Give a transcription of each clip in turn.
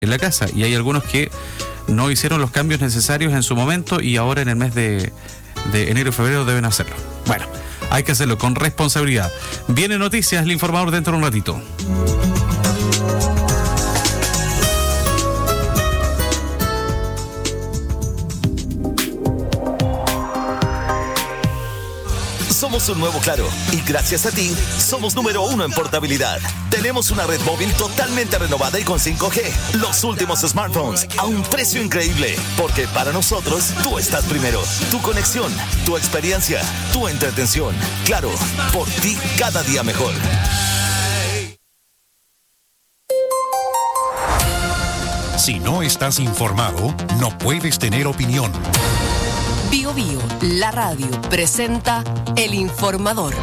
la casa, y hay algunos que no hicieron los cambios necesarios en su momento y ahora en el mes de enero y febrero deben hacerlo. Bueno, hay que hacerlo con responsabilidad. Viene noticias, el informador dentro de un ratito. Somos un nuevo Claro y gracias a ti somos número 1 en portabilidad. Tenemos una red móvil totalmente renovada y con 5G. Los últimos smartphones a un precio increíble. Porque para nosotros tú estás primero. Tu conexión, tu experiencia, tu entretención. Claro, por ti cada día mejor. Si no estás informado, no puedes tener opinión. Bio Bio, la radio, presenta El Informador.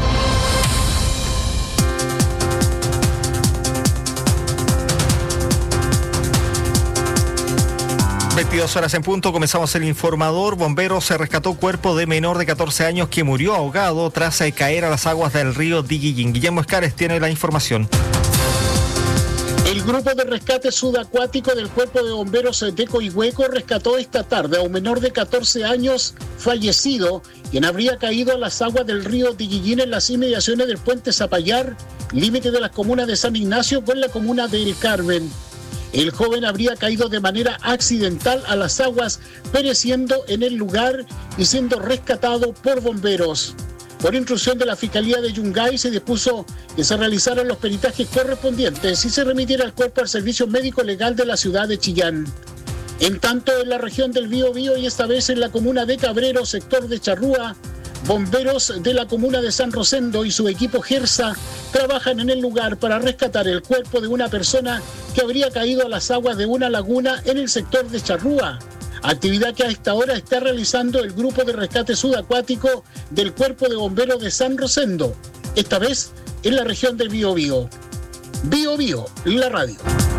...22 en punto, comenzamos El Informador. Bomberos se rescató cuerpo de menor de 14 años que murió ahogado tras caer a las aguas del río Diguillín. Guillermo Escares tiene la información. El grupo de rescate subacuático del Cuerpo de Bomberos de Coihueco rescató esta tarde a un menor de 14 años fallecido, quien habría caído a las aguas del río Diguillín en las inmediaciones del puente Zapallar, límite de las comunas de San Ignacio con la comuna de El Carmen. El joven habría caído de manera accidental a las aguas, pereciendo en el lugar y siendo rescatado por bomberos. Por instrucción de la Fiscalía de Yungay se dispuso que se realizaran los peritajes correspondientes y se remitiera el cuerpo al Servicio Médico Legal de la ciudad de Chillán. En tanto, en la región del Biobío y esta vez en la comuna de Cabrero, sector de Charrúa, bomberos de la comuna de San Rosendo y su equipo Gersa trabajan en el lugar para rescatar el cuerpo de una persona que habría caído a las aguas de una laguna en el sector de Charrúa. Actividad que a esta hora está realizando el grupo de rescate subacuático del Cuerpo de Bomberos de San Rosendo, esta vez en la región del Biobío. Biobío, la radio.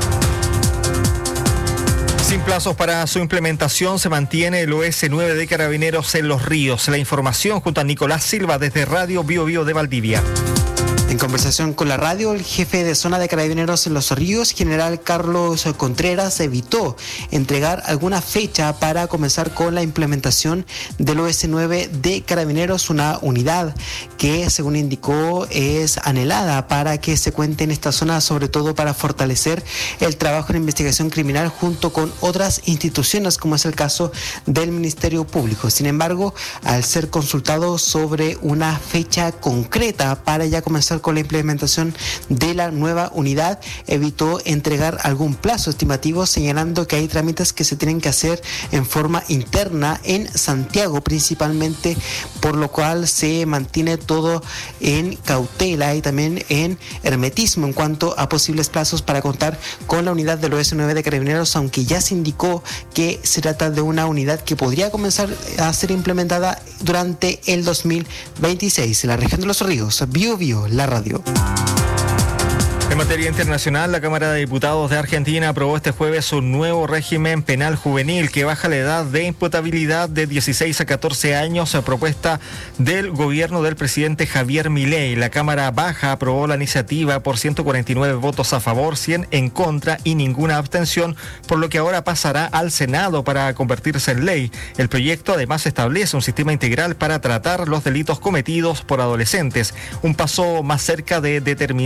Sin plazos para su implementación se mantiene el OS9 de Carabineros en Los Ríos. La información junto a Nicolás Silva desde Radio Biobío de Valdivia. En conversación con la radio, el jefe de zona de Carabineros en Los Ríos, general Carlos Contreras, evitó entregar alguna fecha para comenzar con la implementación del OS9 de Carabineros, una unidad que, según indicó, es anhelada para que se cuente en esta zona, sobre todo para fortalecer el trabajo en investigación criminal junto con otras instituciones, como es el caso del Ministerio Público. Sin embargo, al ser consultado sobre una fecha concreta para ya comenzar con la implementación de la nueva unidad, evitó entregar algún plazo estimativo, señalando que hay trámites que se tienen que hacer en forma interna en Santiago principalmente, por lo cual se mantiene todo en cautela y también en hermetismo en cuanto a posibles plazos para contar con la unidad del OS9 de Carabineros, aunque ya se indicó que se trata de una unidad que podría comenzar a ser implementada durante el 2026 en la región de Los Ríos. Biobío, la radio. En materia internacional, la Cámara de Diputados de Argentina aprobó este jueves un nuevo régimen penal juvenil que baja la edad de imputabilidad de 16 a 14 años a propuesta del gobierno del presidente Javier Milei. La Cámara Baja aprobó la iniciativa por 149 votos a favor, 100 en contra y ninguna abstención, por lo que ahora pasará al Senado para convertirse en ley. El proyecto además establece un sistema integral para tratar los delitos cometidos por adolescentes. Un paso más cerca de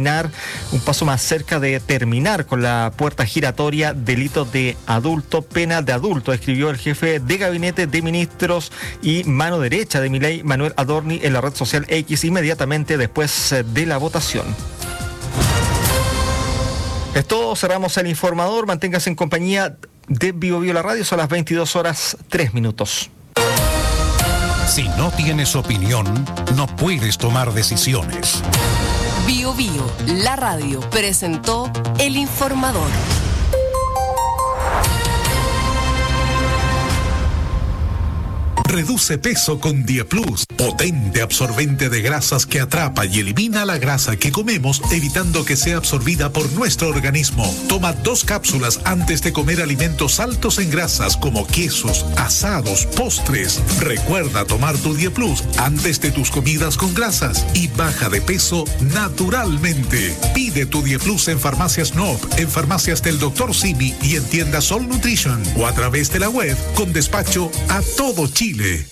terminar con la puerta giratoria, delito de adulto, pena de adulto, escribió el jefe de gabinete de ministros y mano derecha de Milei, Manuel Adorni, en la red social X inmediatamente después de la votación. Es todo, cerramos El Informador. Manténgase en compañía de Biobío la radio, son las 22:03. Si no tienes opinión, no puedes tomar decisiones. Bio Bio, la radio, presentó El Informador. Reduce peso con Dieplus, potente absorbente de grasas que atrapa y elimina la grasa que comemos, evitando que sea absorbida por nuestro organismo. Toma 2 cápsulas antes de comer alimentos altos en grasas como quesos, asados, postres. Recuerda tomar tu Dieplus antes de tus comidas con grasas y baja de peso naturalmente. Pide tu Dieplus en Farmacias Noop, en Farmacias del Dr. Simi y en tiendas All Nutrition o a través de la web con despacho a todo Chile.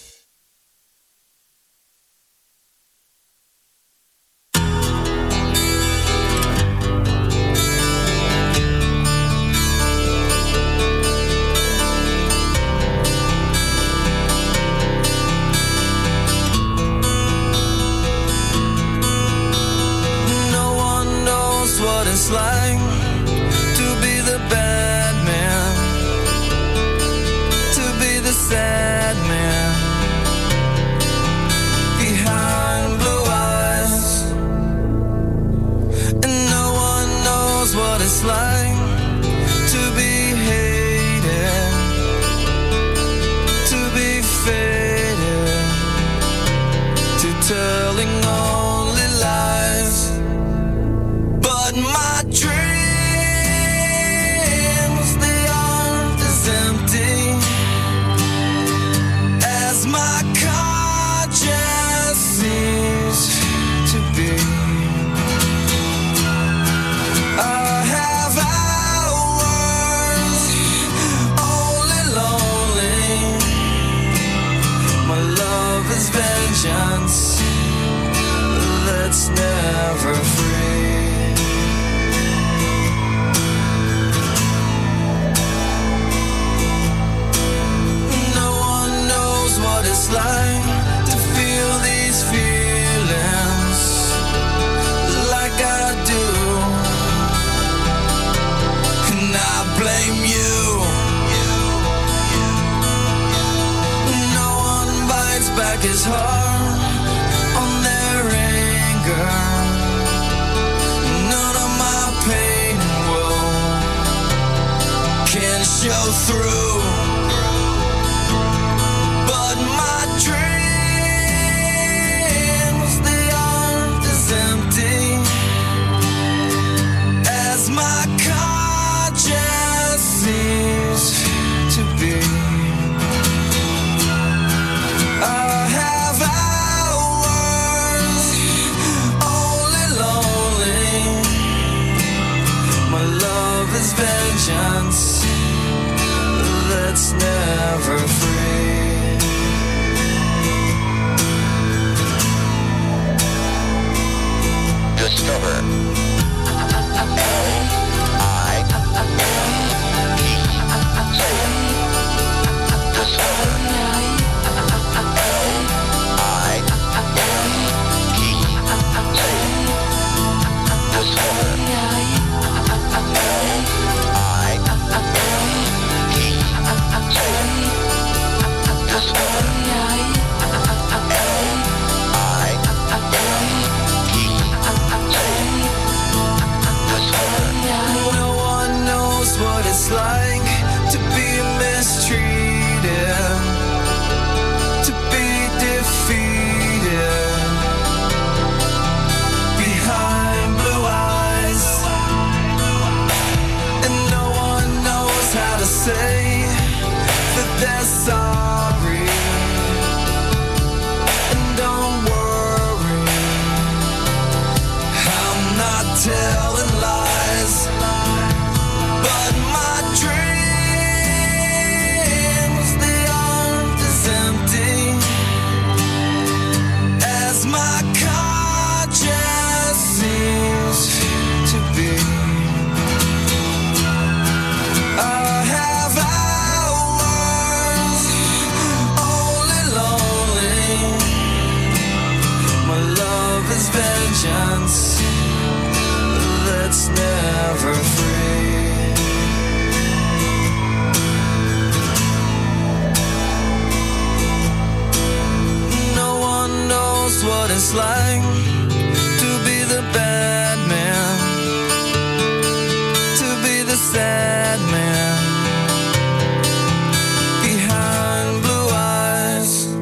sad man behind blue eyes.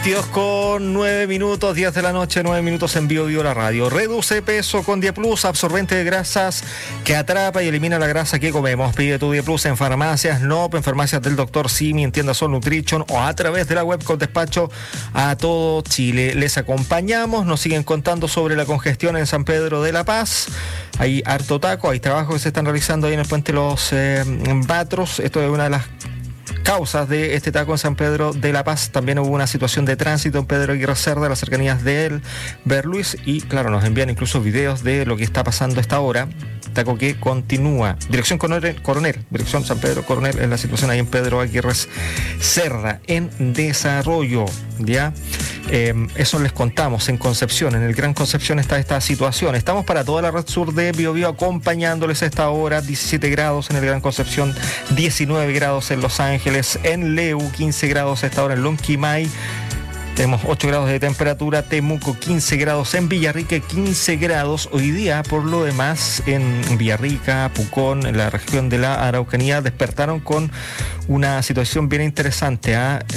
22:09, 10 de la noche, 9 minutos en Bio Bio la radio. Reduce peso con Dieplus, absorbente de grasas que atrapa y elimina la grasa que comemos. Pide tu Dieplus en farmacias NOP, en farmacias del Dr. Simi, en tiendas Sol Nutrition o a través de la web con despacho a todo Chile. Les acompañamos, nos siguen contando sobre la congestión en San Pedro de la Paz. Hay harto taco, hay trabajos que se están realizando ahí en el puente Los Batros. Esto es una de las causas de este taco en San Pedro de la Paz. También hubo una situación de tránsito en Pedro Aguirre Cerda, las cercanías de Berluis, y claro, nos envían incluso videos de lo que está pasando a esta hora. Taco que continúa. Dirección Coronel, dirección San Pedro Coronel, en la situación ahí en Pedro Aguirre Cerda, en desarrollo, ¿ya? Eso les contamos en Concepción. En el Gran Concepción está esta situación. Estamos para toda la red sur de Bio Bio acompañándoles a esta hora. 17 grados en el Gran Concepción, 19 grados en Los Ángeles, en Leu 15 grados a esta hora, en Lonquimay tenemos 8 grados de temperatura, Temuco 15 grados, en Villarrica 15 grados. Hoy día, por lo demás, en Villarrica, Pucón, en la región de la Araucanía, despertaron con una situación bien interesante.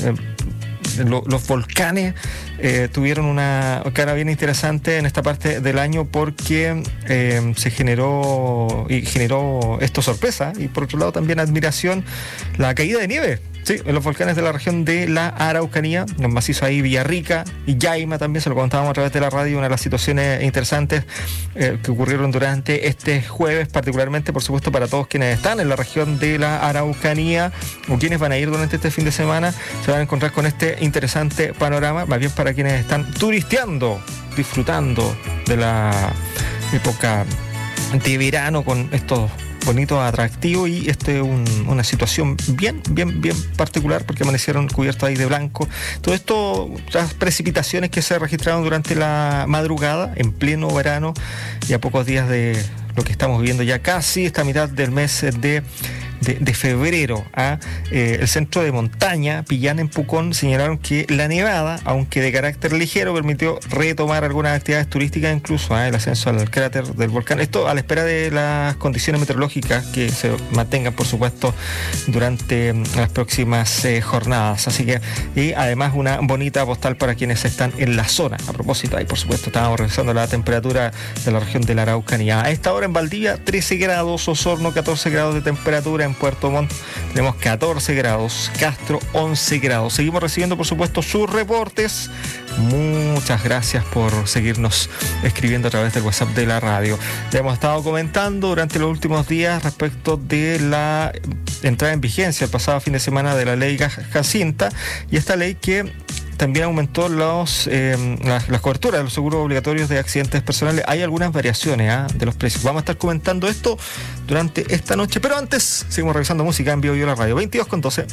Los volcanes tuvieron una cara bien interesante en esta parte del año porque se generó esto sorpresa, y por otro lado también admiración, la caída de nieve. Sí, en los volcanes de la región de la Araucanía, en los macizos ahí Villarrica y Yaima también, se lo contábamos a través de la radio, una de las situaciones interesantes que ocurrieron durante este jueves, particularmente, por supuesto, para todos quienes están en la región de la Araucanía o quienes van a ir durante este fin de semana, se van a encontrar con este interesante panorama, más bien para quienes están turisteando, disfrutando de la época de verano con estos bonito, atractivo, y una situación bien particular porque amanecieron cubiertos ahí de blanco. Todo esto, las precipitaciones que se registraron durante la madrugada en pleno verano y a pocos días de lo que estamos viviendo ya casi esta mitad del mes de febrero. El centro de montaña Pillán en Pucón señalaron que la nevada, aunque de carácter ligero, permitió retomar algunas actividades turísticas, incluso el ascenso al cráter del volcán. Esto a la espera de las condiciones meteorológicas que se mantengan, por supuesto, durante las próximas jornadas. Así que, y además una bonita postal para quienes están en la zona. A propósito, ahí por supuesto estábamos revisando la temperatura de la región de la Araucanía. A esta hora en Valdivia 13 grados, Osorno 14 grados de temperatura, en Puerto Montt tenemos 14 grados, Castro 11 grados. Seguimos recibiendo, por supuesto, sus reportes. Muchas gracias por seguirnos escribiendo a través del WhatsApp de la radio. Ya hemos estado comentando durante los últimos días respecto de la entrada en vigencia el pasado fin de semana de la ley Jacinta, y esta ley que también aumentó las coberturas de los seguros obligatorios de accidentes personales. Hay algunas variaciones de los precios. Vamos a estar comentando esto durante esta noche, pero antes seguimos revisando música en Bio Bio la radio. 22:12.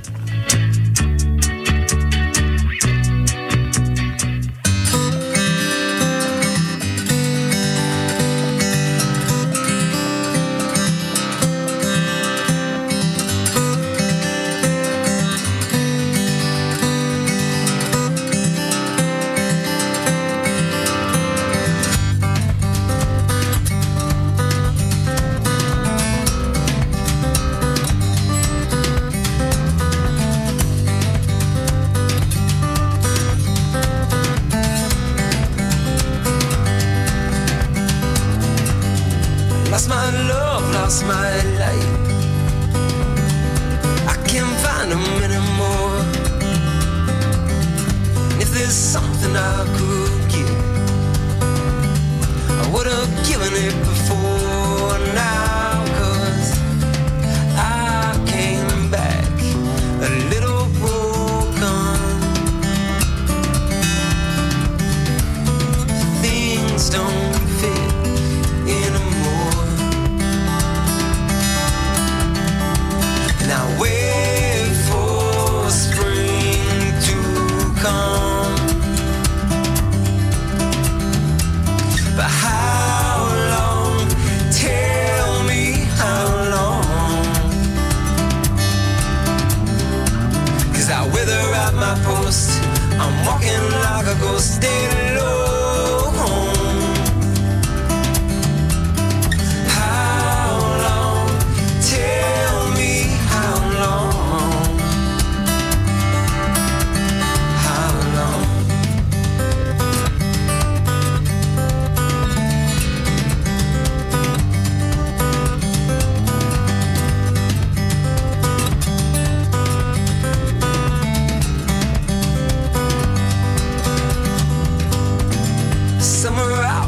Wait for spring to come.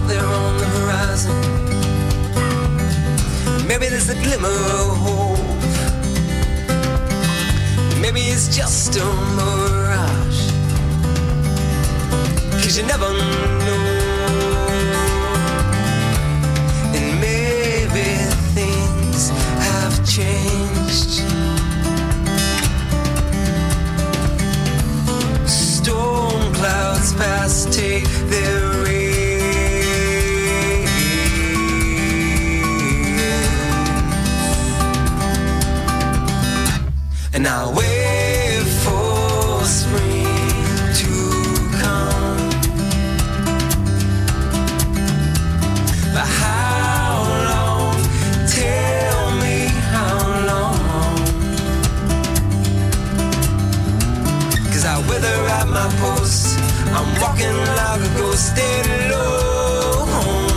there on the horizon. Maybe there's a glimmer of hope. Maybe it's just a mirage. 'Cause you never know. And maybe things have changed. Storm clouds pass, take their rain. And I wait for spring to come. But how long? Tell me how long. 'Cause I wither at my post. I'm walking like a ghost, stay low.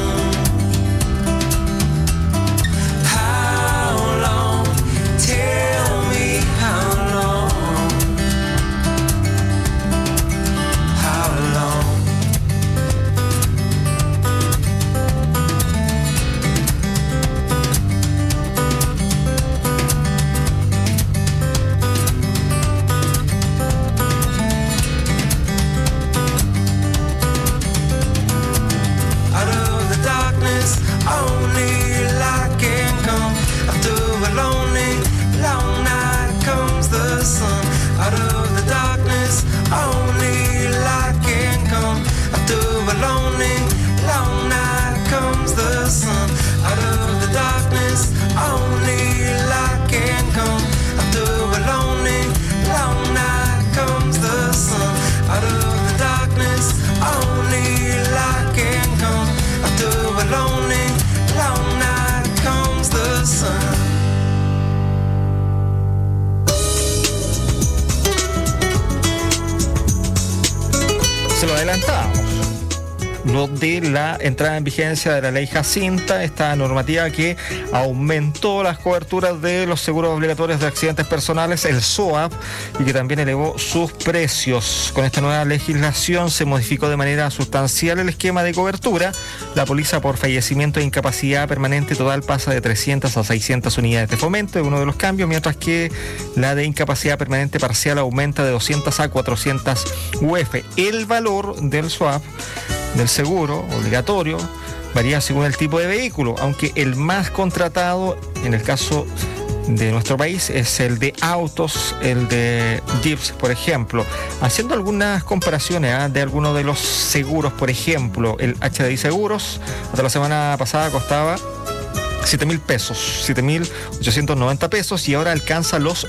How long? Tell me how long. How long? Out of the darkness, only light can come. After a lonely, long night comes the sun. Out of the darkness, only light can come. After a lonely, long night comes the sun. Out of the darkness, only light can come. After a lonely, long night comes the sun. Out of the darkness, only light can come. After a lonely, long night comes the sun. Se lo adelantamos. Lo de la entrada en vigencia de la ley Jacinta, esta normativa que aumentó las coberturas de los seguros obligatorios de accidentes personales, el SOAP, y que también elevó sus precios. Con esta nueva legislación se modificó de manera sustancial el esquema de cobertura. La póliza por fallecimiento e incapacidad permanente total pasa de 300 a 600 unidades de fomento, es uno de los cambios, mientras que la de incapacidad permanente parcial aumenta de 200 a 400 UF. El valor del SOAP, del seguro obligatorio, varía según el tipo de vehículo, aunque el más contratado en el caso de nuestro país es el de autos, el de Jeeps, por ejemplo. Haciendo algunas comparaciones de algunos de los seguros, por ejemplo, el HDI Seguros, hasta la semana pasada costaba 7.000 pesos, 7.890 pesos, y ahora alcanza los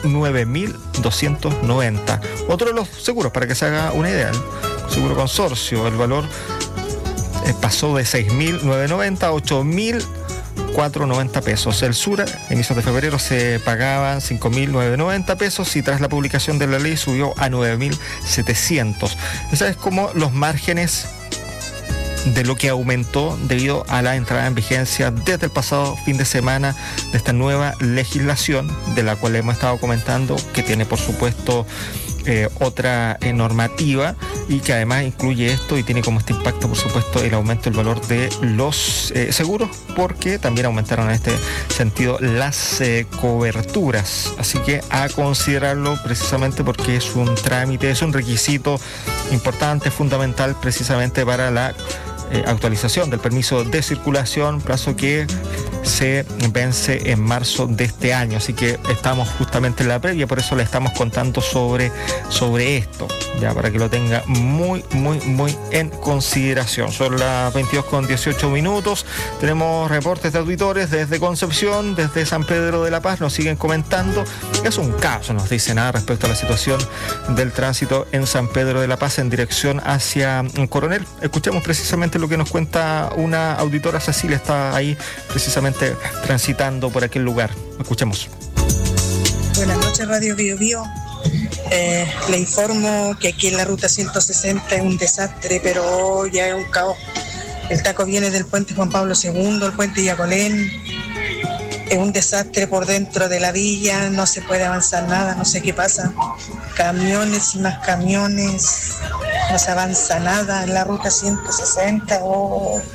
9.290. Otro de los seguros, para que se haga una idea, el seguro consorcio, el valor pasó de 6.990 a 8.490 pesos. El Sura, en inicios de febrero, se pagaban 5.990 pesos y tras la publicación de la ley subió a 9.700. Esa es como los márgenes de lo que aumentó debido a la entrada en vigencia desde el pasado fin de semana de esta nueva legislación, de la cual hemos estado comentando, que tiene por supuesto otra normativa, y que además incluye esto y tiene como este impacto por supuesto el aumento del valor de los seguros, porque también aumentaron en este sentido las coberturas. Así que a considerarlo, precisamente porque es un trámite, es un requisito importante, fundamental, precisamente para la actualización del permiso de circulación, plazo que se vence en marzo de este año. Así que estamos justamente en la previa, por eso le estamos contando sobre esto, ya para que lo tenga muy en consideración. Son las 22:18. Tenemos reportes de auditores desde Concepción, desde San Pedro de la Paz. Nos siguen comentando. Es un caos, nos dicen respecto a la situación del tránsito en San Pedro de la Paz en dirección hacia Coronel. Escuchemos precisamente lo que nos cuenta una auditora. Cecilia está ahí precisamente transitando por aquel lugar. Escuchemos. Buenas noches, Radio Bio Bio. Le informo que aquí en la ruta 160 es un desastre, pero ya es un caos. El taco viene del puente Juan Pablo II, el puente Yacolén. Es un desastre por dentro de la villa, no se puede avanzar nada, no sé qué pasa. Camiones y más camiones, no se avanza nada en la ruta 160.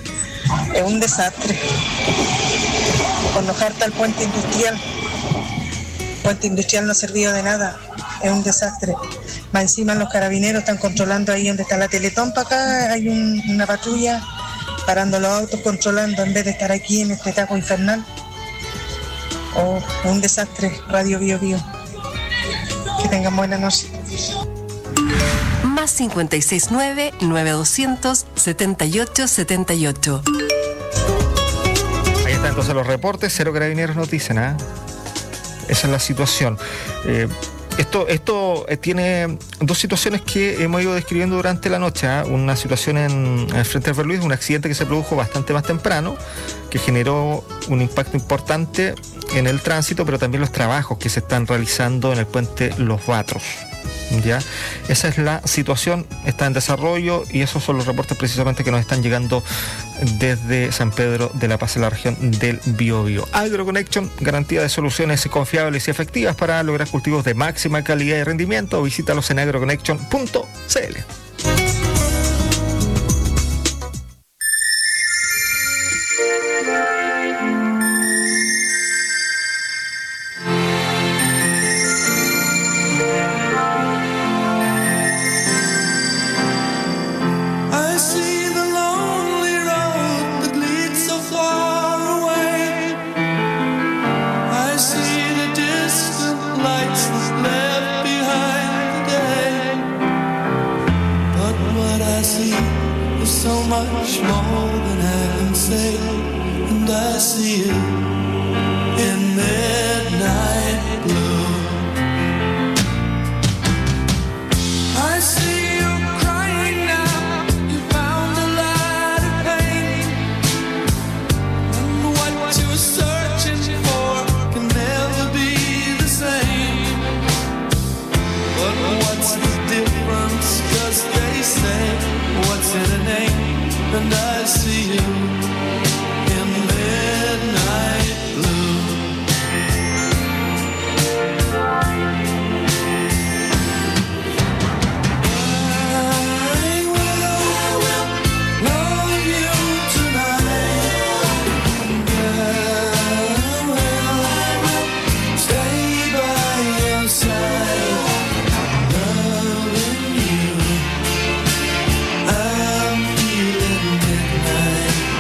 Es un desastre. Por no harta el puente industrial. El puente industrial no ha servido de nada. Es un desastre. Más encima los carabineros están controlando ahí donde está la Teletón. Para acá hay una patrulla parando los autos, controlando en vez de estar aquí en este taco infernal. Oh, es un desastre. Radio Bio Bio. Que tengan buena noche. Más 569-9200-7878. Ahí están entonces los reportes. 0 carabineros nos dicen, ¿ah? Esa es la situación. Esto tiene dos situaciones que hemos ido describiendo durante la noche, ¿eh? Una situación en el frente de Luis, un accidente que se produjo bastante más temprano, que generó un impacto importante en el tránsito, pero también los trabajos que se están realizando en el puente Los Batros. ¿Ya? Esa es la situación, está en desarrollo y esos son los reportes precisamente que nos están llegando desde San Pedro de la Paz, en la región del Biobío. AgroConnection, garantía de soluciones confiables y efectivas para lograr cultivos de máxima calidad y rendimiento. Visítalos en agroconnection.cl. I'm feeling midnight.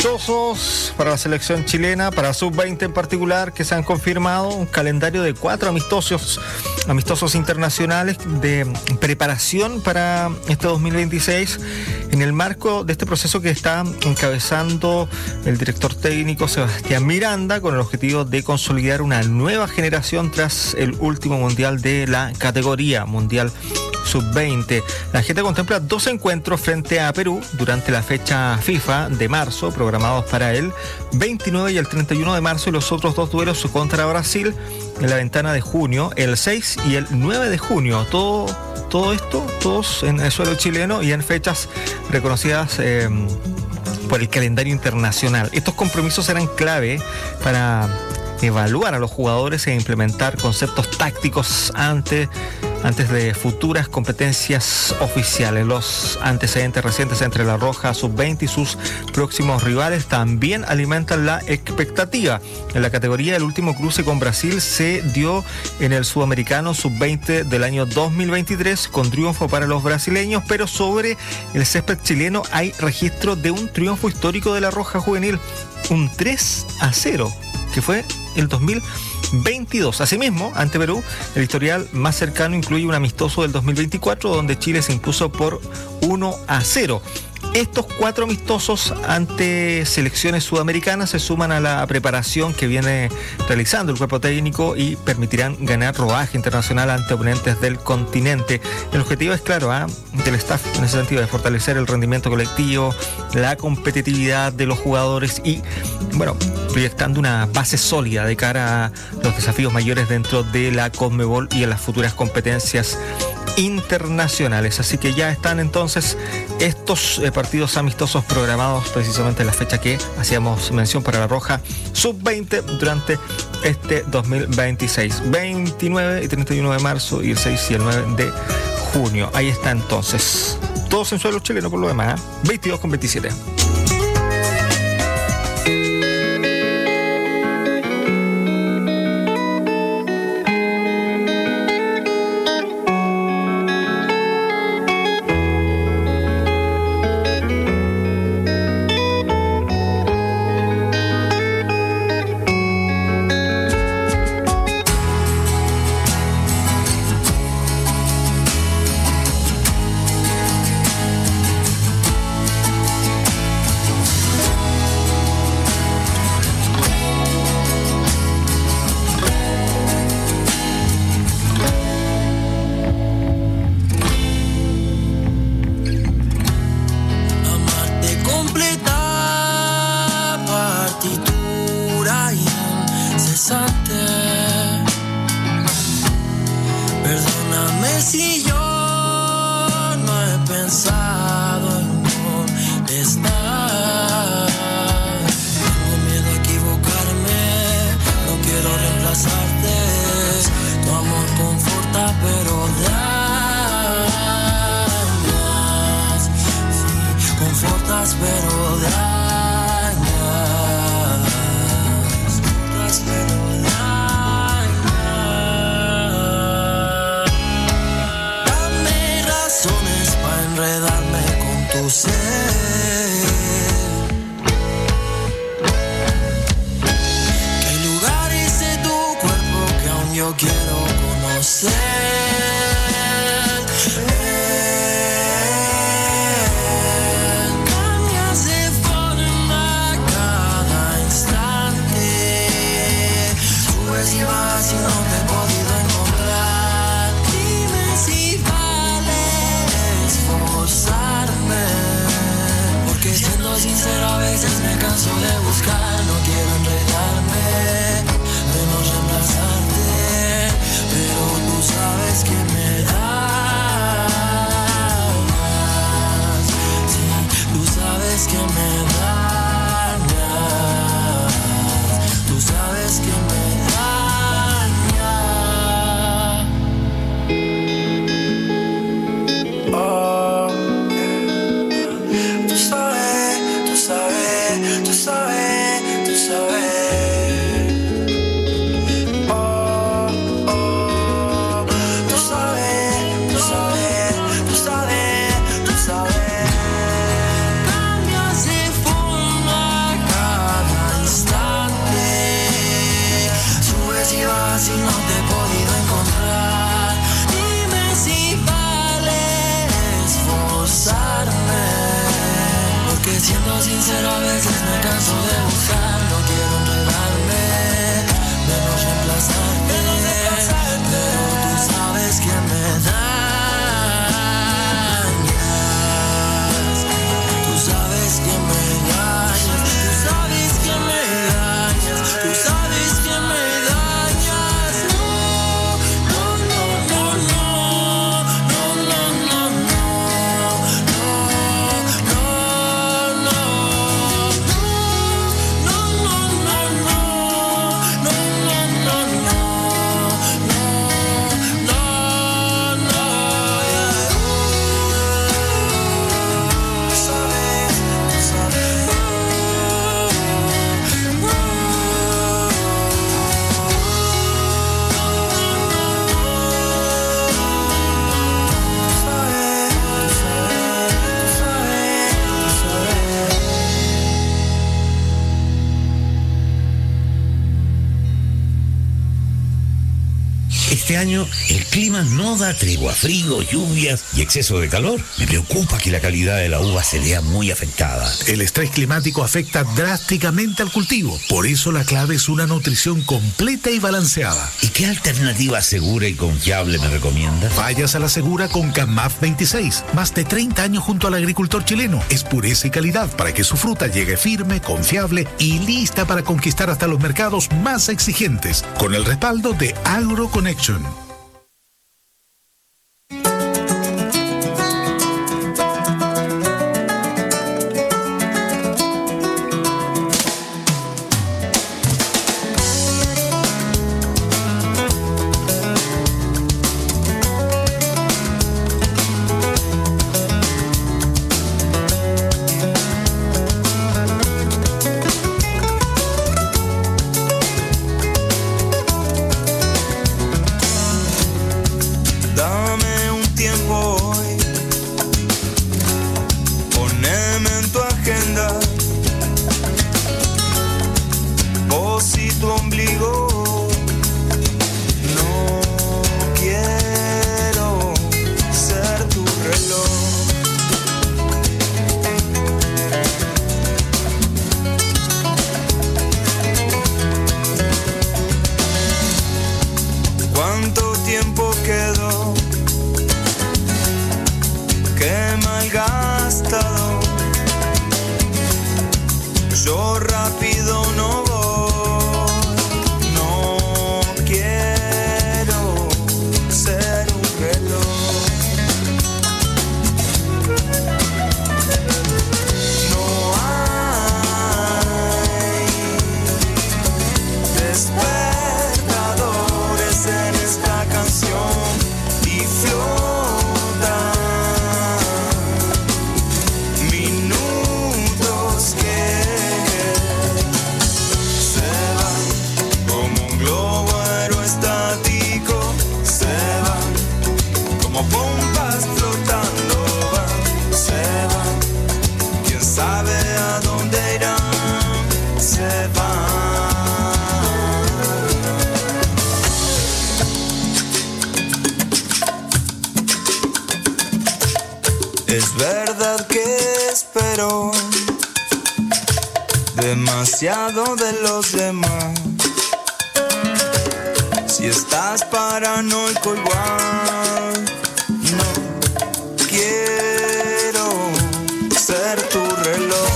amistosos para la selección chilena, para sub-20 en particular, que se han confirmado, un calendario de 4 amistosos internacionales de preparación para este 2026, en el marco de este proceso que está encabezando el director técnico Sebastián Miranda, con el objetivo de consolidar una nueva generación tras el último mundial de la categoría mundial sub-20. La agenda contempla 2 encuentros frente a Perú durante la fecha FIFA de marzo, programados para el 29 y el 31 de marzo, y los otros 2 duelos contra Brasil en la ventana de junio, el 6 y el 9 de junio. Todo esto, todos en el suelo chileno y en fechas reconocidas por el calendario internacional. Estos compromisos serán clave para evaluar a los jugadores e implementar conceptos tácticos antes de futuras competencias oficiales. Los antecedentes recientes entre la Roja Sub-20 y sus próximos rivales también alimentan la expectativa. En la categoría, el último cruce con Brasil se dio en el Sudamericano Sub-20 del año 2023, con triunfo para los brasileños, pero sobre el césped chileno hay registro de un triunfo histórico de la Roja Juvenil, un 3-0, que fue el 2022. Asimismo, ante Perú, el historial más cercano incluye un amistoso del 2024, donde Chile se impuso por 1-0. Estos 4 amistosos ante selecciones sudamericanas se suman a la preparación que viene realizando el cuerpo técnico y permitirán ganar rodaje internacional ante oponentes del continente. El objetivo es claro, del staff, en ese sentido, de fortalecer el rendimiento colectivo, la competitividad de los jugadores y, proyectando una base sólida de cara a los desafíos mayores dentro de la Conmebol y en las futuras competencias internacionales. Así que ya están entonces estos partidos amistosos programados precisamente en la fecha que hacíamos mención para la Roja Sub-20 durante este 2026, 29 y 31 de marzo y el 6 y el 9 de junio. Ahí está entonces, todos en suelo chileno por lo demás, 22-27. Pero tú sabes que me da me canso de buscar, no quiero enredarme, de no reemplazarte, pero tú sabes que me dañas, tú sabes que me dañas, tú sabes que me dañas, tú sabes que me dañas, no, no, no, no, no, no, no, no, Este año el clima no da tregua, frío, lluvias y exceso de calor. Me preocupa que la calidad de la uva se vea muy afectada. El estrés climático afecta drásticamente al cultivo. Por eso la clave es una nutrición completa y balanceada. ¿Y qué alternativa segura y confiable me recomienda? Vayas a la segura con CAMAF 26. Más de 30 años junto al agricultor chileno. Es pureza y calidad para que su fruta llegue firme, confiable y lista para conquistar hasta los mercados más exigentes. Con el respaldo de AgroConnection. Demasiado de los demás. Si estás paranoico igual, no quiero ser tu reloj.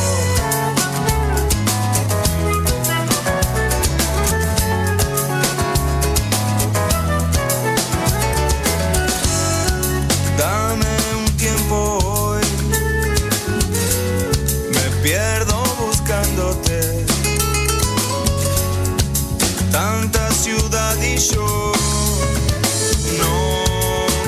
Dame un tiempo hoy, me pierdo buscándote. Tanta ciudad y yo no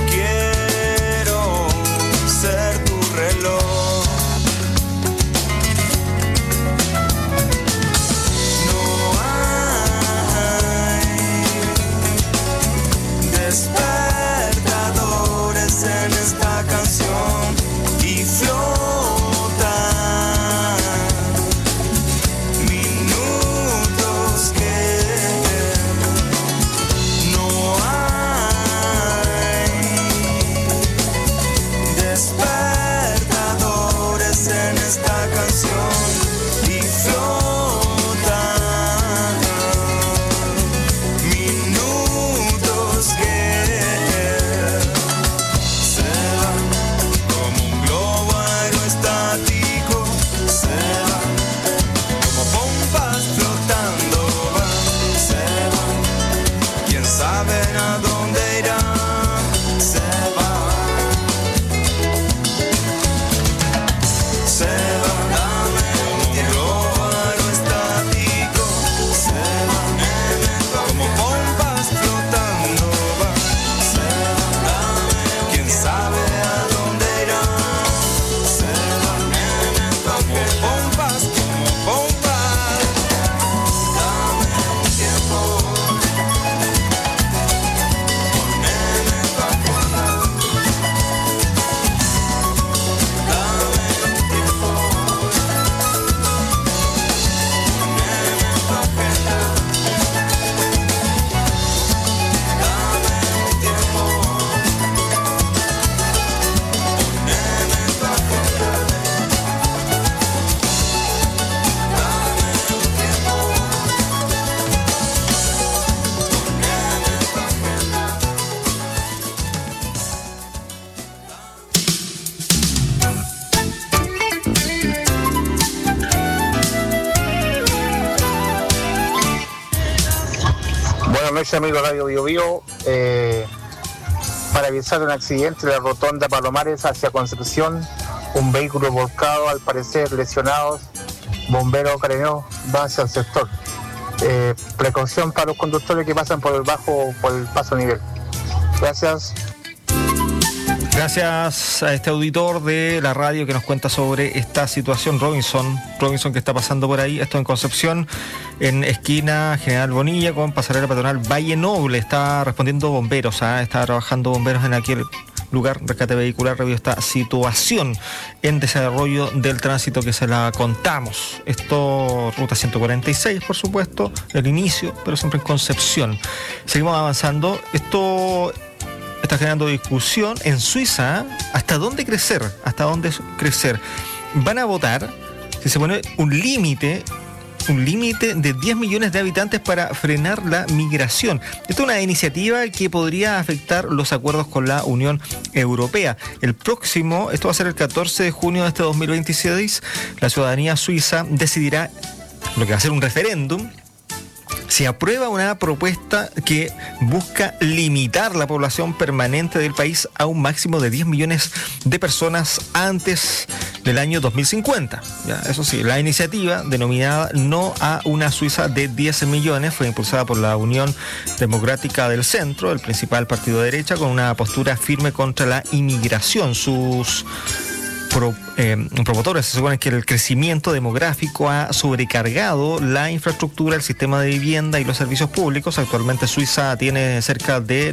noches, amigos de Radio Bio Bio. Para avisar un accidente en la rotonda Palomares hacia Concepción, un vehículo volcado, al parecer lesionados, bombero carabineros va hacia el sector. Precaución para los conductores que pasan por el paso a nivel. Gracias. Gracias a este auditor de la radio que nos cuenta sobre esta situación. Robinson que está pasando por ahí. Esto en Concepción, en esquina General Bonilla con pasarela peatonal Valle Noble. Está respondiendo bomberos, está trabajando bomberos en aquel lugar, rescate vehicular, review esta situación en desarrollo del tránsito que se la contamos. Esto, ruta 146, por supuesto, el inicio, pero siempre en Concepción. Seguimos avanzando. Esto está generando discusión en Suiza. ¿Hasta dónde crecer? Van a votar si se pone un límite de 10 millones de habitantes para frenar la migración. Esta es una iniciativa que podría afectar los acuerdos con la Unión Europea. Esto va a ser el 14 de junio de este 2026, la ciudadanía suiza decidirá lo que va a ser un referéndum. Se aprueba una propuesta que busca limitar la población permanente del país a un máximo de 10 millones de personas antes del año 2050. Ya, eso sí, la iniciativa, denominada No a una Suiza de 10 millones, fue impulsada por la Unión Democrática del Centro, el principal partido de derecha, con una postura firme contra la inmigración. Sus promotores se suponen que el crecimiento demográfico ha sobrecargado la infraestructura, el sistema de vivienda y los servicios públicos. Actualmente Suiza tiene cerca de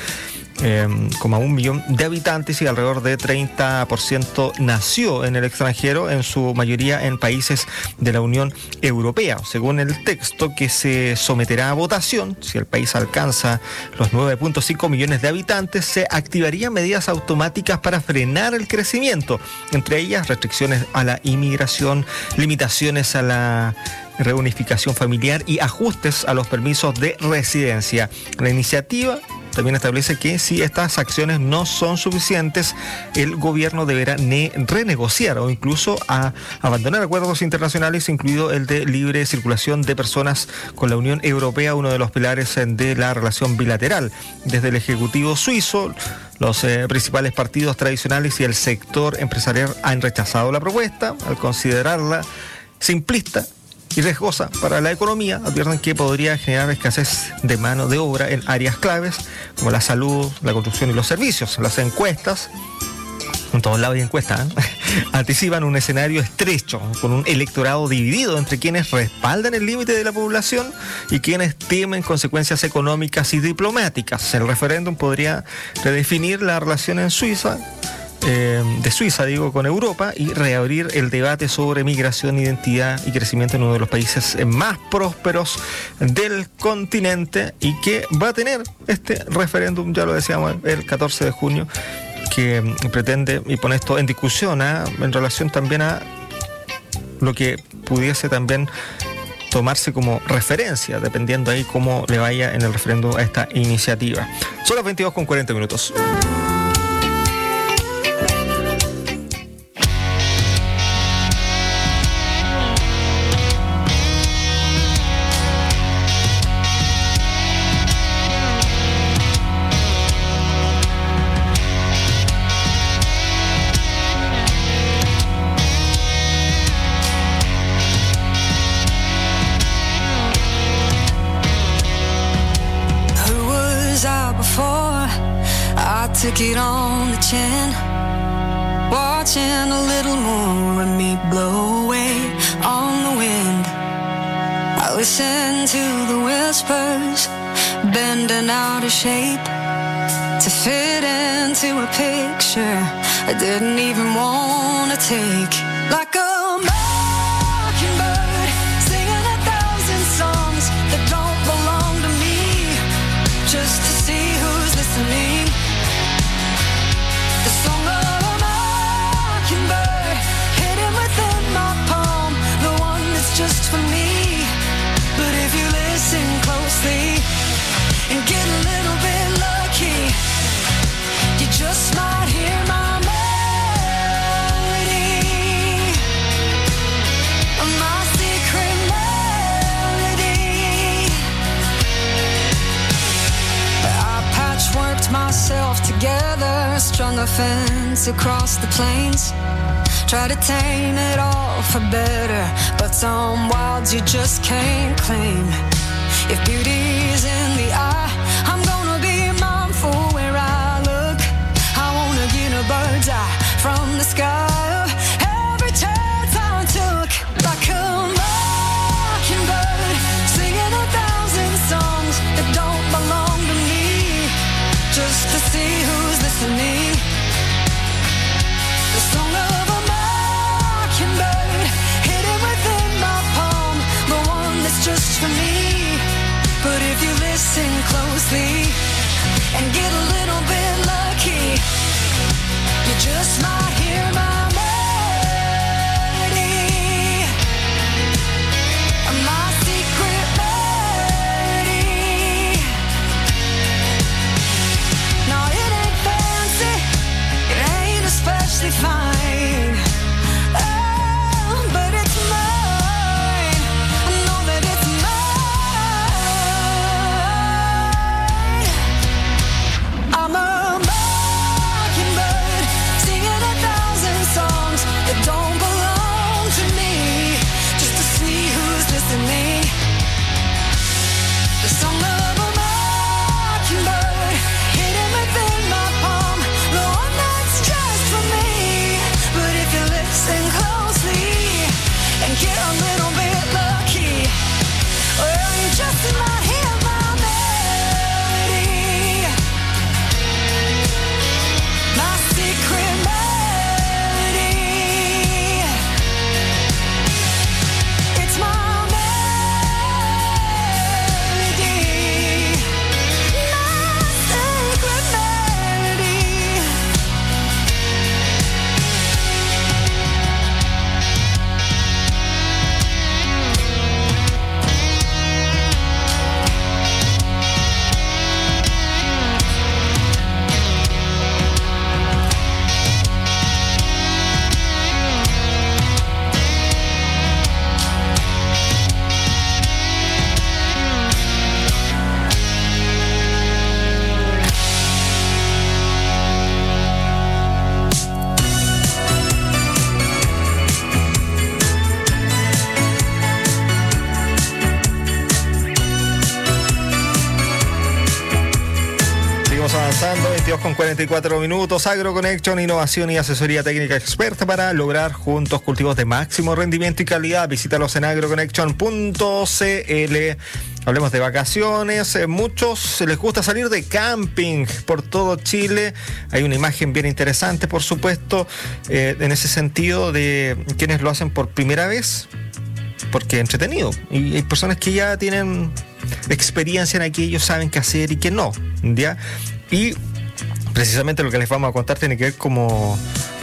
9,1 millón de habitantes y alrededor de 30% nació en el extranjero, en su mayoría en países de la Unión Europea. Según el texto que se someterá a votación, si el país alcanza los 9,5 millones de habitantes, se activarían medidas automáticas para frenar el crecimiento, entre ellas restricciones a la inmigración, limitaciones a la reunificación familiar y ajustes a los permisos de residencia. La iniciativa también establece que si estas acciones no son suficientes, el gobierno deberá renegociar o incluso abandonar acuerdos internacionales, incluido el de libre circulación de personas con la Unión Europea, uno de los pilares de la relación bilateral. Desde el Ejecutivo suizo, los principales partidos tradicionales y el sector empresarial han rechazado la propuesta al considerarla simplista y riesgosa para la economía. Advierten que podría generar escasez de mano de obra en áreas claves como la salud, la construcción y los servicios. Las encuestas, en todos lados hay encuestas, anticipan un escenario estrecho, con un electorado dividido entre quienes respaldan el límite de la población y quienes temen consecuencias económicas y diplomáticas. El referéndum podría redefinir la relación en Suiza, con Europa, y reabrir el debate sobre migración, identidad y crecimiento en uno de los países más prósperos del continente, y que va a tener este referéndum, ya lo decíamos, el 14 de junio, que pretende y pone esto en discusión en relación también a lo que pudiese también tomarse como referencia, dependiendo ahí cómo le vaya en el referéndum a esta iniciativa. Son las 22:40. Took it on the chin, watching a little more of me blow away on the wind. I listened to the whispers, bending out of shape to fit into a picture I didn't even want to take. Like a mockingbird singing 1,000 songs that don't belong to me, just to see who's listening. The song of a mockingbird hidden within my palm, the one that's just for me. But if you listen closely and get a little bit lucky, you just might hear my melody. Pulled myself together, strung a fence across the plains. Try to tame it all for better, but some wilds you just can't claim. If beauty's in the eye, I'm gonna be mindful where I look. I wanna get a bird's eye from the sky of every chance I took. Like a mockingbird, singing 1,000 songs that don't belong to me, just to see who's listening. The song of a mockingbird, hidden within my palm, the one that's just for me. But if you listen closely and get a little bit lucky, you just might hear my melody, my secret melody. No, it ain't fancy, it ain't especially fine. Oh, but it's mine. I know that it's mine. I'm a mockingbird, singing 1,000 songs that don't belong to me, just to see who's listening. The song of a mockingbird, hidden within my palm, the one that's just for me. But if you listen closely and get a little bit lucky, well, you just might hear my melody, my secret melody. It's my melody, my secret melody. Seguimos avanzando, 22:44. AgroConnection, innovación y asesoría técnica experta para lograr juntos cultivos de máximo rendimiento y calidad. Visítalos en agroconnection.cl. Hablemos de vacaciones. Muchos les gusta salir de camping por todo Chile. Hay una imagen bien interesante, por supuesto, en ese sentido, de quienes lo hacen por primera vez, porque es entretenido. Y hay personas que ya tienen experiencia en aquello, saben qué hacer y qué no, ¿ya? Y precisamente lo que les vamos a contar tiene que ver como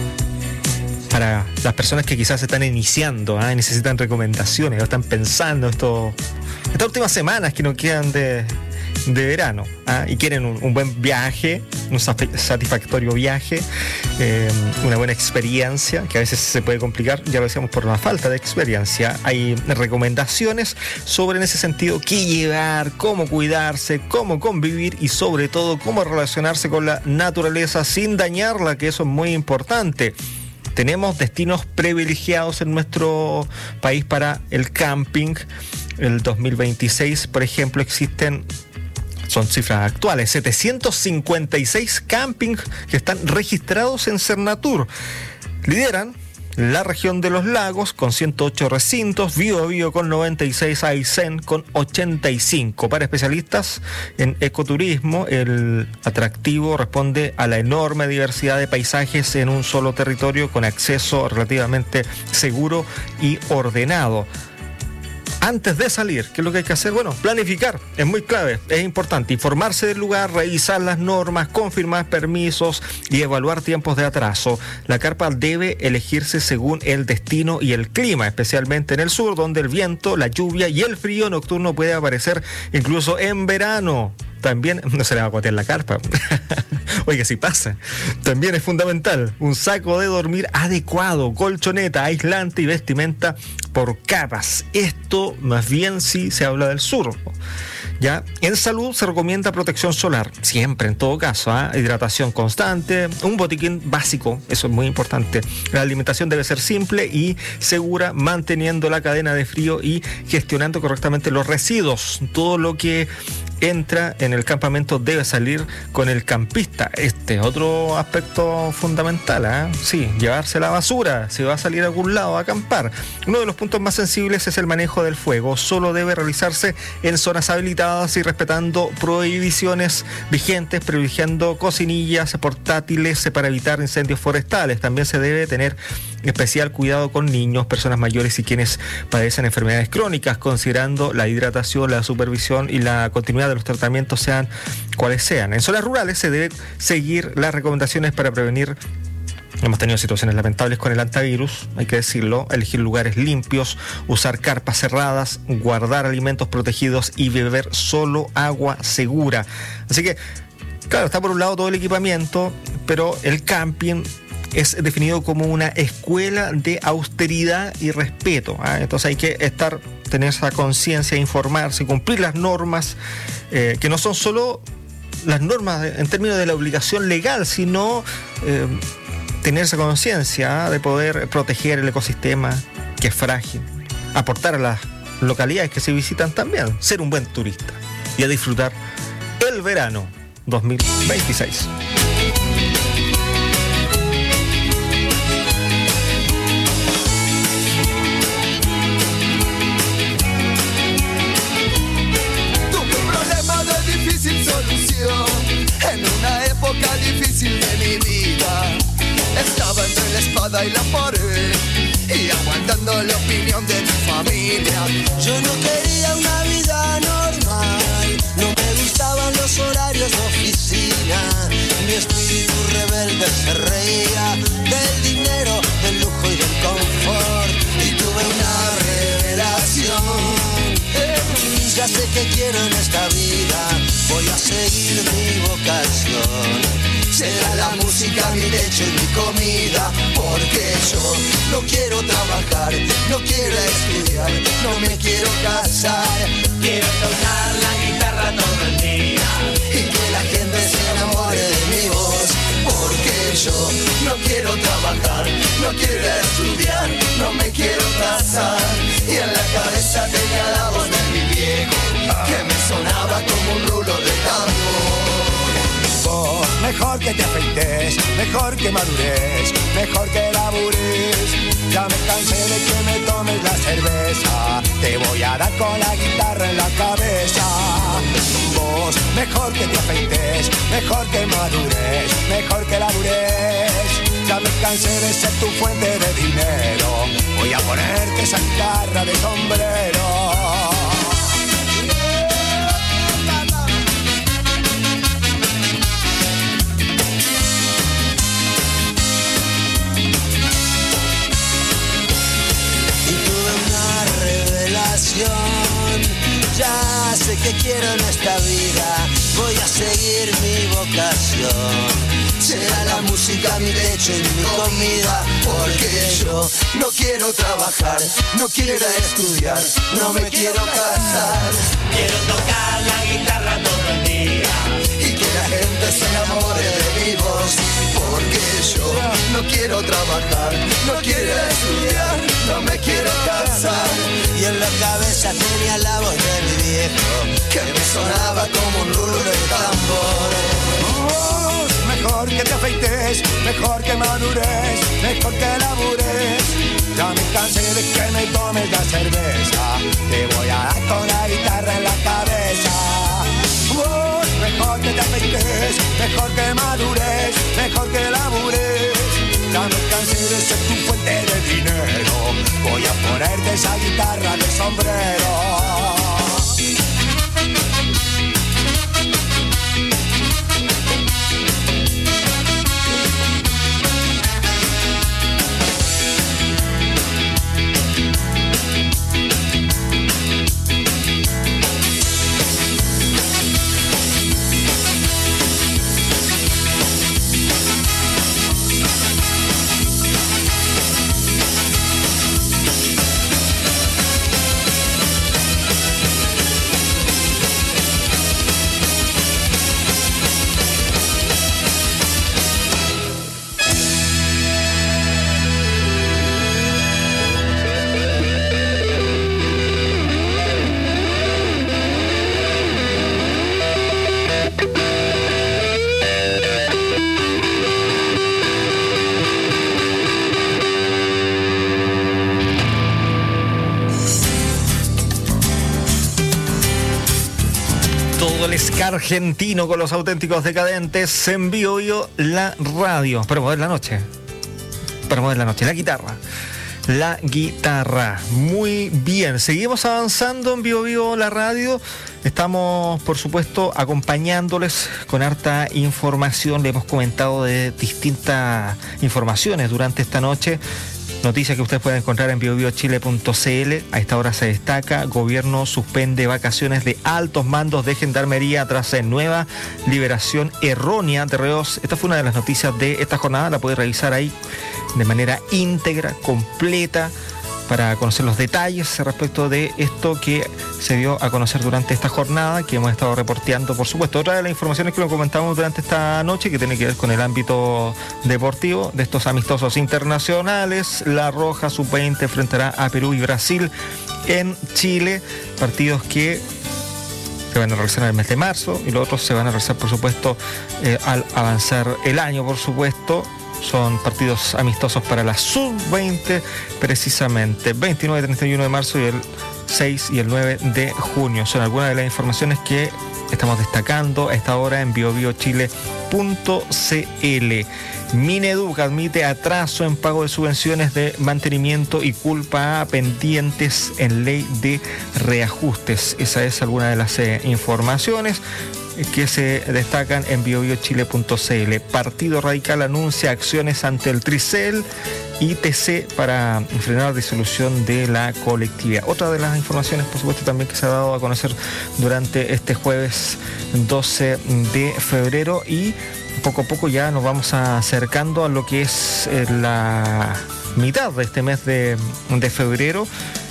para las personas que quizás se están iniciando, y necesitan recomendaciones, o están pensando estas últimas semanas que nos quedan de verano, y quieren un buen viaje, un satisfactorio viaje, una buena experiencia, que a veces se puede complicar, ya lo decíamos, por la falta de experiencia. Hay recomendaciones sobre, en ese sentido, qué llevar, cómo cuidarse, cómo convivir y sobre todo cómo relacionarse con la naturaleza sin dañarla, que eso es muy importante. Tenemos destinos privilegiados en nuestro país para el camping. El 2026, por ejemplo, son cifras actuales, 756 campings que están registrados en Cernatur. Lideran la región de los lagos con 108 recintos, Biobío con 96, Aysén con 85. Para especialistas en ecoturismo, el atractivo responde a la enorme diversidad de paisajes en un solo territorio, con acceso relativamente seguro y ordenado. Antes de salir, ¿qué es lo que hay que hacer? Bueno, planificar, es muy clave, es importante informarse del lugar, revisar las normas, confirmar permisos y evaluar tiempos de atraso. La carpa debe elegirse según el destino y el clima, especialmente en el sur, donde el viento, la lluvia y el frío nocturno puede aparecer incluso en verano. También no se le va a cuatear la carpa. Oiga, si pasa. También es fundamental un saco de dormir adecuado, colchoneta, aislante y vestimenta por capas. Esto más bien si se habla del sur. Ya, en salud se recomienda protección solar, siempre, en todo caso, hidratación constante, un botiquín básico, eso es muy importante. La alimentación debe ser simple y segura, manteniendo la cadena de frío y gestionando correctamente los residuos. Todo lo que entra en el campamento debe salir con el campista. Este es otro aspecto fundamental, Sí, llevarse la basura si va a salir a algún lado a acampar. Uno de los puntos más sensibles es el manejo del fuego. Solo debe realizarse en zonas habilitadas y respetando prohibiciones vigentes, privilegiando cocinillas portátiles para evitar incendios forestales. También se debe tener especial cuidado con niños, personas mayores y quienes padecen enfermedades crónicas, considerando la hidratación, la supervisión y la continuidad de los tratamientos, sean cuales sean. En zonas rurales se debe seguir las recomendaciones para prevenir. Hemos tenido situaciones lamentables con el antivirus, hay que decirlo, elegir lugares limpios, usar carpas cerradas, guardar alimentos protegidos y beber solo agua segura. Así que, claro, está por un lado todo el equipamiento, pero el camping es definido como una escuela de austeridad y respeto. Entonces hay que tener esa conciencia, informarse, cumplir las normas, que no son solo las normas en términos de la obligación legal, sino tener esa conciencia de poder proteger el ecosistema, que es frágil, aportar a las localidades que se visitan también, ser un buen turista y a disfrutar el verano 2026. En una época difícil de mi vida, estaba entre la espada y la pared y aguantando la opinión de mi familia. Yo no quería una vida normal, no me gustaban los horarios de oficina. Mi espíritu rebelde se reía del dinero, del lujo y del confort, y tuve una revelación. Ya sé que quiero en esta vida, voy a seguir mi vocación. Será la música mi lecho y mi comida, porque yo no quiero trabajar, no quiero estudiar, no me quiero casar. Quiero tocar la guitarra todo el día y que la gente se enamore de mi voz, porque yo no quiero trabajar, no quiero estudiar, no me quiero casar. Y en la cabeza tenía la voz de mi viejo, que me sonaba como un rulo de tambor. Vos, mejor que te afeites, mejor que madures, mejor que labures. Ya me cansé de que me tomes la cerveza, te voy a dar con la guitarra en la cabeza. Vos, mejor que te afeites, mejor que madures, mejor que labures. Ya me cansé de ser tu fuente de dinero, voy a ponerte esa guitarra de sombrero. Ya sé que quiero en esta vida, voy a seguir mi vocación. Será la música mi lecho y mi comida, porque yo no quiero trabajar, no quiero estudiar, no me quiero casar. Quiero tocar la guitarra todo el día y que la gente se enamore de mi voz, porque yo no quiero trabajar, no quiero estudiar, no me quiero casar. Y en la cabeza tenía la voz de mi viejo, que me sonaba como un rulo de tambor. Oh, mejor que te afeites, mejor que madures, mejor que labures. Ya me cansé de que me tomes la cerveza, te voy a dar con la guitarra en la cabeza. Oh, mejor que te afeites, mejor que madures, mejor que labures. Ya me cansé de ser tu fuente de dinero, voy a ponerte esa guitarra de sombrero. Argentino con los Auténticos Decadentes en Bio Bio, la radio. Para mover la noche. La guitarra. Muy bien, seguimos avanzando en Bio Bio, la radio. Estamos, por supuesto, acompañándoles con harta información. Le hemos comentado de distintas informaciones durante esta noche. Noticias que ustedes pueden encontrar en biobiochile.cl. A esta hora se destaca: gobierno suspende vacaciones de altos mandos de gendarmería tras nueva liberación errónea de reos. Esta fue una de las noticias de esta jornada. La puede revisar ahí de manera íntegra, completa, para conocer los detalles respecto de esto que se dio a conocer durante esta jornada, que hemos estado reporteando, por supuesto. Otra de las informaciones que lo comentamos durante esta noche, que tiene que ver con el ámbito deportivo, de estos amistosos internacionales. La Roja Sub-20 enfrentará a Perú y Brasil en Chile, partidos que se van a realizar en el mes de marzo, y los otros se van a realizar, por supuesto, al avanzar el año, por supuesto. Son partidos amistosos para la Sub-20, precisamente 29 y 31 de marzo y el 6 y el 9 de junio. Son algunas de las informaciones que estamos destacando a esta hora en biobiochile.cl. Mineduc admite atraso en pago de subvenciones de mantenimiento y culpa a pendientes en ley de reajustes. Esa es alguna de las informaciones que se destacan en biobiochile.cl. Partido Radical anuncia acciones ante el Tricel y TC para frenar la disolución de la colectividad. Otra de las informaciones, por supuesto, también que se ha dado a conocer durante este jueves 12 de febrero, y poco a poco ya nos vamos acercando a lo que es la mitad de este mes de febrero.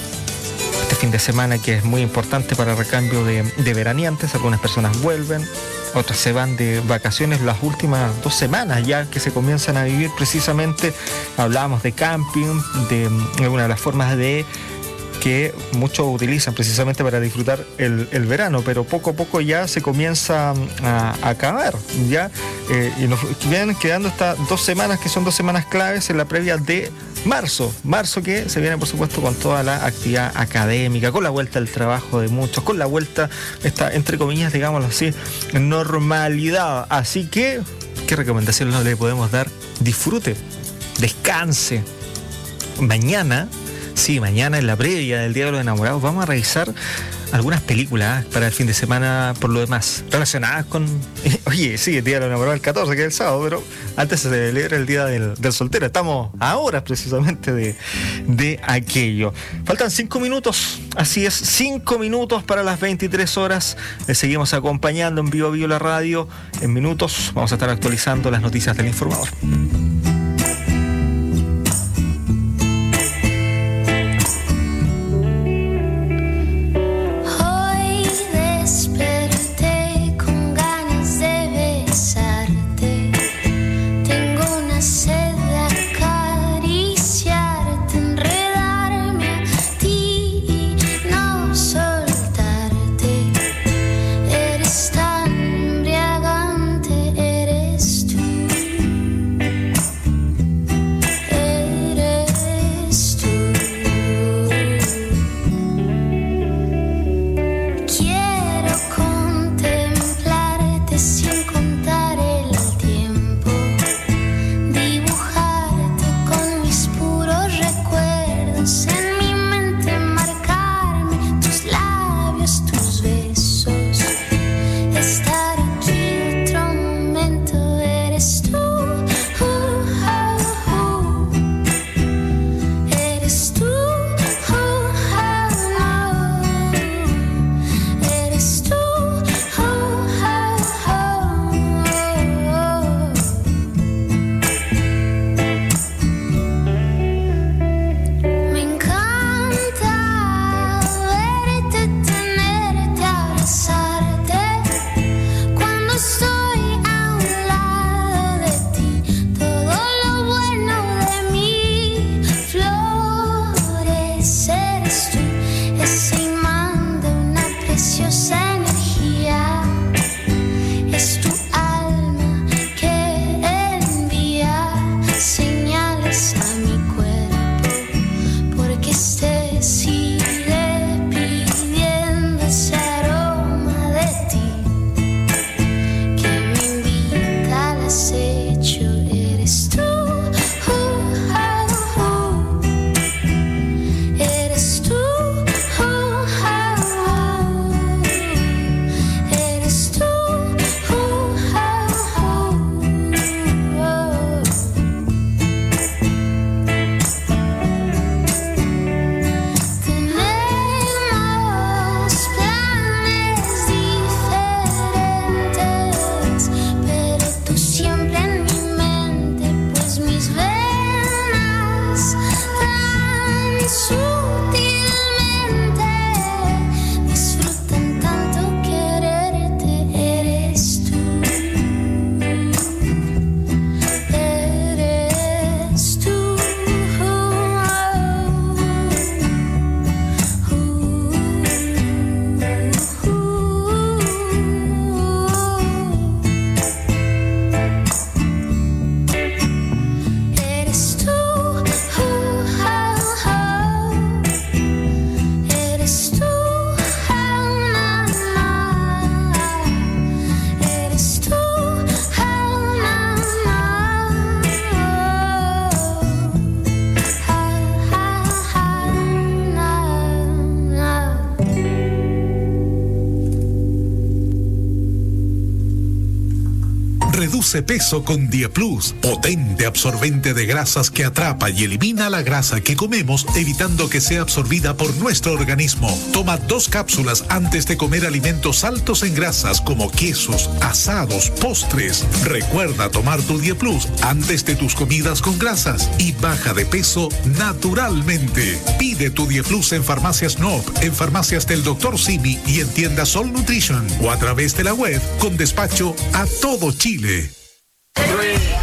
Este fin de semana que es muy importante para el recambio de veraneantes. Algunas personas vuelven, otras se van de vacaciones. Las últimas 2 semanas ya que se comienzan a vivir, precisamente hablábamos de camping, de alguna de las formas de que muchos utilizan precisamente para disfrutar el verano, pero poco a poco ya se comienza a acabar ya, y nos vienen quedando estas 2 semanas, que son 2 semanas claves en la previa de marzo que se viene, por supuesto, con toda la actividad académica, con la vuelta al trabajo de muchos, con la vuelta, esta, entre comillas, digámoslo así, normalidad. Así que, ¿qué recomendaciones le podemos dar? Disfrute, descanse. Mañana en la previa del Día de los Enamorados vamos a revisar algunas películas para el fin de semana, por lo demás, relacionadas con... Oye, sí, el Día de los Enamorados el 14, que es el sábado, pero antes se celebra el Día del Soltero. Estamos ahora precisamente de aquello. Faltan 5 minutos, así es, 5 minutos para las 23 horas. Les seguimos acompañando en Bio Bio la radio. En minutos vamos a estar actualizando las noticias del informador. Tan embriagante eres tú. Reduce peso con Día Plus, potente absorbente de grasas que atrapa y elimina la grasa que comemos, evitando que sea absorbida por nuestro organismo. Toma 2 cápsulas antes de comer alimentos altos en grasas como quesos, asados, postres. Recuerda tomar tu Día Plus antes de tus comidas con grasas y baja de peso naturalmente. Pide tu Día Plus en Farmacias Noop, en farmacias del Dr. Simi y en tiendas Sol Nutrition o a través de la web con despacho a todo Chile.